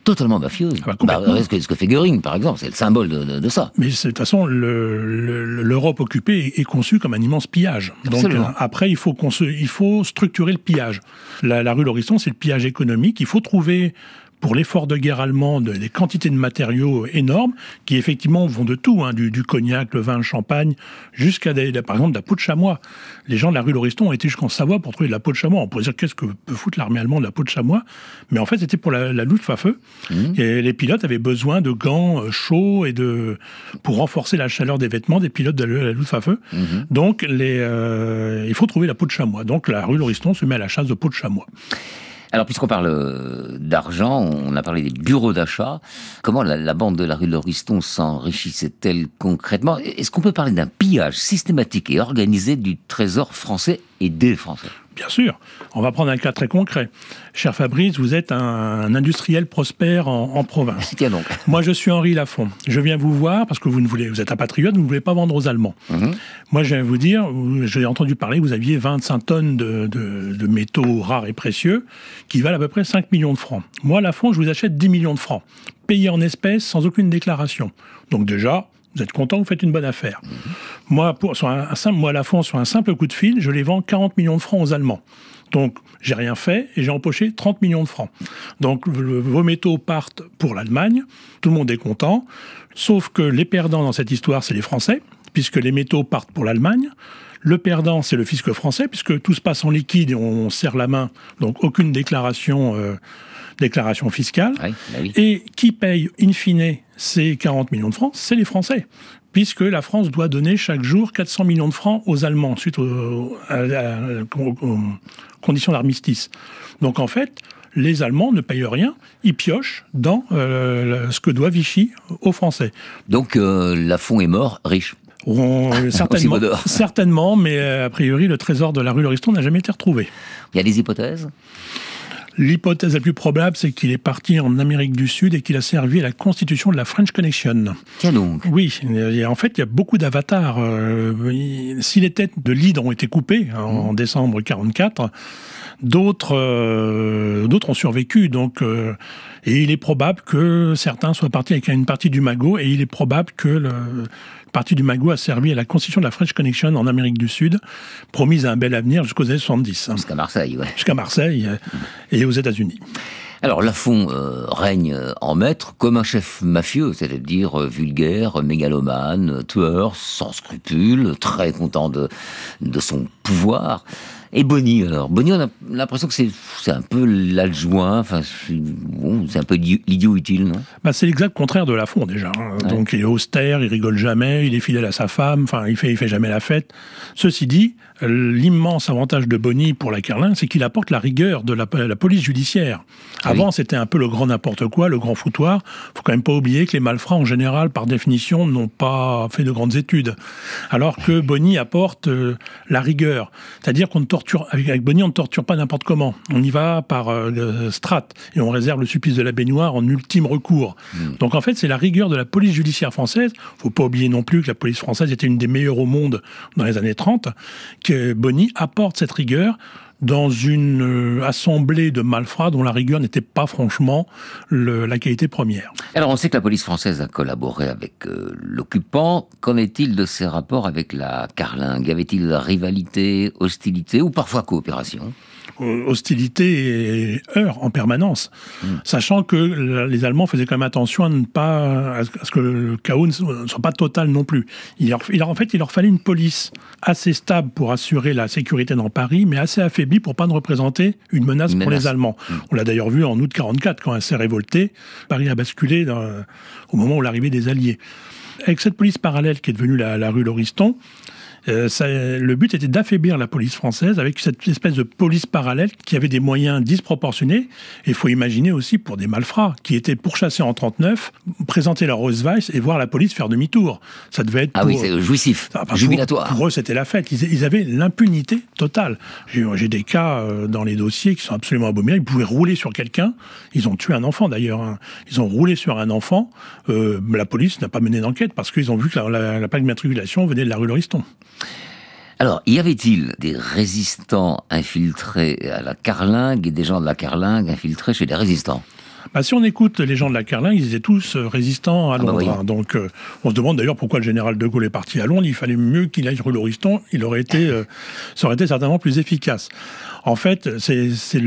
[SPEAKER 2] totalement mafieuse. Ce que fait Göring, par exemple, c'est le symbole de ça.
[SPEAKER 20] Mais de toute façon, l'Europe occupée est conçue comme un immense pillage. Donc après, il faut structurer le pillage. La rue Lauriston, c'est le pillage économique. Il faut trouver, pour l'effort de guerre allemand, des quantités de matériaux énormes, qui effectivement vont de tout, du cognac, le vin, le champagne, jusqu'à par exemple de la peau de chamois. Les gens de la rue Lauriston ont été jusqu'en Savoie pour trouver de la peau de chamois. On pourrait dire qu'est-ce que peut foutre l'armée allemande de la peau de chamois, mais en fait c'était pour la Luftwaffe. Et les pilotes avaient besoin de gants chauds pour renforcer la chaleur des vêtements des pilotes de la Luftwaffe. Donc il faut trouver la peau de chamois. Donc la rue Lauriston se met à la chasse de peau de chamois.
[SPEAKER 2] Alors, puisqu'on parle d'argent, on a parlé des bureaux d'achat. Comment la bande de la rue Lauriston s'enrichissait-elle concrètement ? Est-ce qu'on peut parler d'un pillage systématique et organisé du trésor français et des Français ?
[SPEAKER 20] Bien sûr. On va prendre un cas très concret. Cher Fabrice, vous êtes un industriel prospère en province.
[SPEAKER 2] Tiens donc.
[SPEAKER 20] Moi, je suis Henri Lafont. Je viens vous voir parce que vous êtes un patriote, vous ne voulez pas vendre aux Allemands. Moi, je viens vous dire, j'ai entendu parler que vous aviez 25 tonnes de métaux rares et précieux qui valent à peu près 5 millions de francs. Moi, Lafont, je vous achète 10 millions de francs, payés en espèces sans aucune déclaration. Donc déjà, vous êtes content, vous faites une bonne affaire. Moi, Lafont, sur un simple coup de fil, je les vends 40 millions de francs aux Allemands. Donc, j'ai rien fait et j'ai empoché 30 millions de francs. Donc, vos métaux partent pour l'Allemagne, tout le monde est content, sauf que les perdants dans cette histoire, c'est les Français, puisque les métaux partent pour l'Allemagne. Le perdant, c'est le fisc français, puisque tout se passe en liquide et on serre la main, donc aucune déclaration fiscale. Oui. Et qui paye, in fine, ces 40 millions de francs, c'est les Français, puisque la France doit donner chaque jour 400 millions de francs aux Allemands, suite aux conditions d'armistice. Donc en fait, les Allemands ne payent rien, ils piochent dans ce que doit Vichy aux Français.
[SPEAKER 2] Donc Lafont est mort riche.
[SPEAKER 20] Certainement, mais a priori, le trésor de la rue Lauriston n'a jamais été retrouvé.
[SPEAKER 2] Il y a des hypothèses ?
[SPEAKER 20] L'hypothèse la plus probable, c'est qu'il est parti en Amérique du Sud et qu'il a servi à la constitution de la French Connection.
[SPEAKER 2] Tiens donc.
[SPEAKER 20] Oui, en fait, il y a beaucoup d'avatars. Si les têtes de l'hydre ont été coupées en décembre 1944, d'autres ont survécu. Donc, et il est probable que certains soient partis avec une partie du magot, et il est probable que partie du magot a servi à la constitution de la French Connection en Amérique du Sud, promise à un bel avenir jusqu'aux années 70.
[SPEAKER 2] Jusqu'à Marseille, ouais.
[SPEAKER 20] Jusqu'à Marseille et aux États-Unis.
[SPEAKER 2] Alors Lafont règne en maître comme un chef mafieux, c'est-à-dire vulgaire, mégalomane, tueur, sans scrupules, très content de son pouvoir. Et Bonny, alors Bonny, on a l'impression que c'est un peu l'adjoint, c'est un peu l'idiot utile, non ?
[SPEAKER 20] C'est l'exact contraire de Lafont déjà. Ouais. Donc il est austère, il rigole jamais, il est fidèle à sa femme, il fait jamais la fête. Ceci dit, l'immense avantage de Bonny pour la Carling, c'est qu'il apporte la rigueur de la police judiciaire. Avant, c'était un peu le grand n'importe quoi, le grand foutoir. Faut quand même pas oublier que les malfrats, en général, par définition, n'ont pas fait de grandes études. Alors que Bonny apporte la rigueur. C'est-à-dire avec Bonny, on ne torture pas n'importe comment. On y va par strate et on réserve le supplice de la baignoire en ultime recours. Donc en fait, c'est la rigueur de la police judiciaire française. Faut pas oublier non plus que la police française était une des meilleures au monde dans les années 30, que Bonny apporte cette rigueur dans une assemblée de malfrats dont la rigueur n'était pas franchement la qualité première.
[SPEAKER 2] Alors on sait que la police française a collaboré avec l'occupant. Qu'en est-il de ses rapports avec la Carling ? Y avait-il rivalité, hostilité ou parfois coopération ?
[SPEAKER 20] Hostilité et heurts en permanence, sachant que les Allemands faisaient quand même attention à ce que le chaos ne soit pas total non plus. Il leur fallait une police assez stable pour assurer la sécurité dans Paris, mais assez affaiblie pour pas ne représenter une menace pour les Allemands. On l'a d'ailleurs vu en août 1944, quand elle s'est révoltée, Paris a basculé au moment où l'arrivée des Alliés. Avec cette police parallèle qui est devenue la rue Lauriston, le but était d'affaiblir la police française avec cette espèce de police parallèle qui avait des moyens disproportionnés. Et il faut imaginer aussi pour des malfrats qui étaient pourchassés en 1939, présenter leur Ausweis et voir la police faire demi-tour. Ça devait être
[SPEAKER 2] c'est jouissif, jubilatoire.
[SPEAKER 20] Pour eux, c'était la fête. Ils avaient l'impunité totale. J'ai des cas dans les dossiers qui sont absolument abominables. Ils pouvaient rouler sur quelqu'un. Ils ont tué un enfant d'ailleurs. Ils ont roulé sur un enfant. La police n'a pas mené d'enquête parce qu'ils ont vu que la plaque d'immatriculation venait de la rue Lauriston.
[SPEAKER 2] Alors, y avait-il des résistants infiltrés à la Carling et des gens de la Carling infiltrés chez les résistants ?
[SPEAKER 20] Si on écoute les gens de la Carlingue, ils étaient tous résistants à Londres.
[SPEAKER 2] Oui.
[SPEAKER 20] Donc on se demande d'ailleurs pourquoi le général de Gaulle est parti à Londres. Il fallait mieux qu'il aille rue Lauriston. Ça aurait été certainement plus efficace. En fait, c'est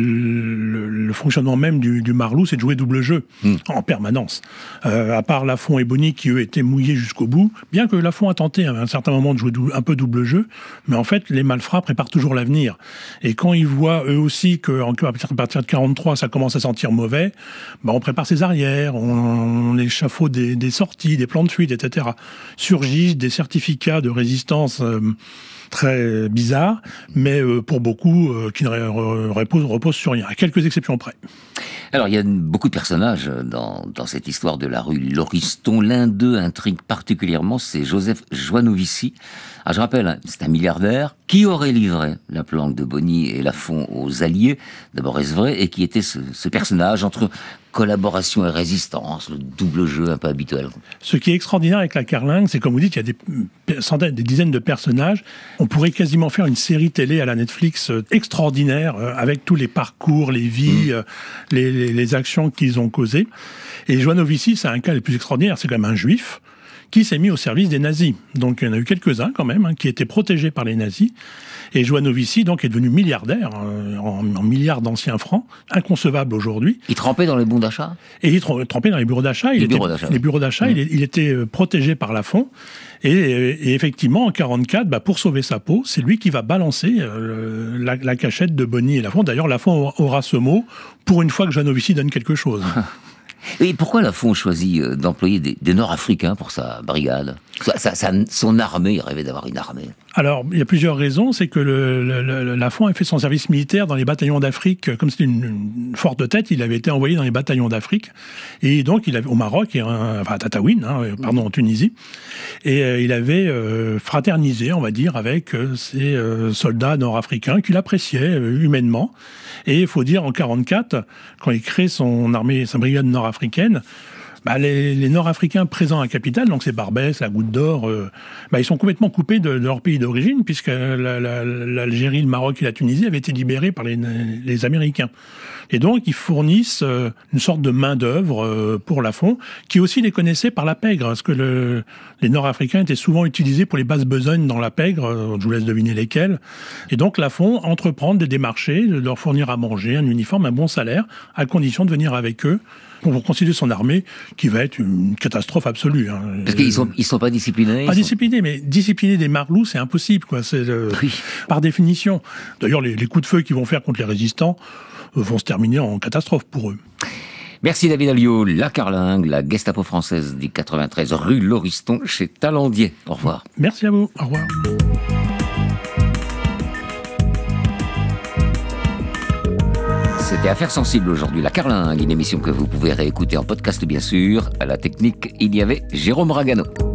[SPEAKER 20] le fonctionnement même du Marlou, c'est de jouer double jeu en permanence. À part Lafont et Bonny qui, eux, étaient mouillés jusqu'au bout, bien que Lafont a tenté à un certain moment de jouer un peu double jeu, mais en fait, les malfrats préparent toujours l'avenir. Et quand ils voient, eux aussi, qu'à partir de 1943, ça commence à sentir mauvais, on prépare ses arrières, on échafaude des sorties, des plans de fuite, etc. Surgissent des certificats de résistance très bizarre, mais pour beaucoup qui ne repose sur rien, à quelques exceptions près.
[SPEAKER 2] Alors, il y a beaucoup de personnages dans cette histoire de la rue Lauriston. L'un d'eux intrigue particulièrement, c'est Joseph Joinovici. Je rappelle, c'est un milliardaire qui aurait livré la planque de Bonny et Lafont aux Alliés, d'abord est-ce vrai, et qui était ce personnage entre collaboration et résistance, le double jeu un peu habituel.
[SPEAKER 20] Ce qui est extraordinaire avec la Carlingue, c'est comme vous dites, il y a des dizaines de personnages. On pourrait quasiment faire une série télé à la Netflix extraordinaire, avec tous les parcours, les vies, les actions qu'ils ont causées. Et Joinovici, c'est un cas le plus extraordinaire, c'est quand même un juif qui s'est mis au service des nazis. Donc il y en a eu quelques-uns quand même, qui étaient protégés par les nazis. Et Joinovici, donc, est devenu milliardaire, en milliards d'anciens francs, inconcevable aujourd'hui.
[SPEAKER 2] Il trempait dans les bons d'achat ?
[SPEAKER 20] Et il trempait dans les bureaux d'achat. Les bureaux d'achat, il était protégé par Lafont. Et effectivement, en 1944, pour sauver sa peau, c'est lui qui va balancer la cachette de Bonny et Lafont. D'ailleurs, Lafont aura ce mot pour une fois que Joinovici donne quelque chose.
[SPEAKER 2] Et pourquoi Lafont choisit d'employer des Nord-Africains pour sa brigade ? Son armée, il rêvait d'avoir une armée. Alors, il y a plusieurs raisons. C'est que
[SPEAKER 20] Lafont a fait son service militaire dans les bataillons d'Afrique. Comme c'était une forte tête, il avait été envoyé dans les bataillons d'Afrique. Et donc, il avait, au Maroc, à Tataouine, en Tunisie. Et il avait fraternisé, on va dire, avec ces soldats nord-africains qu'il appréciait humainement. Et il faut dire, en 1944, quand il crée son armée, sa brigade nord-africaine, les Nord-Africains présents à la capitale, donc c'est Barbès, la Goutte d'Or, ils sont complètement coupés de leur pays d'origine, puisque l'Algérie, le Maroc et la Tunisie avaient été libérés par les Américains. Et donc, ils fournissent une sorte de main-d'œuvre pour Lafont, qui aussi les connaissait par la pègre, parce que les Nord-Africains étaient souvent utilisés pour les basses besognes dans la pègre, je vous laisse deviner lesquelles. Et donc, Lafont entreprend de démarcher, de leur fournir à manger, un uniforme, un bon salaire, à condition de venir avec eux pour constituer son armée, qui va être une catastrophe absolue.
[SPEAKER 2] Parce qu'ils sont pas disciplinés.
[SPEAKER 20] Pas disciplinés, mais discipliner des Marlous, c'est impossible, quoi. Par définition. D'ailleurs, les coups de feu qu'ils vont faire contre les résistants vont se terminer en catastrophe pour eux.
[SPEAKER 2] Merci David Alliot. La Carlingue, la Gestapo française du 93 rue Lauriston chez Talandier. Au revoir.
[SPEAKER 20] Merci à vous. Au revoir.
[SPEAKER 2] C'était Affaires sensibles aujourd'hui, La Carlingue, une émission que vous pouvez réécouter en podcast bien sûr. À la technique, il y avait Jérôme Ragano.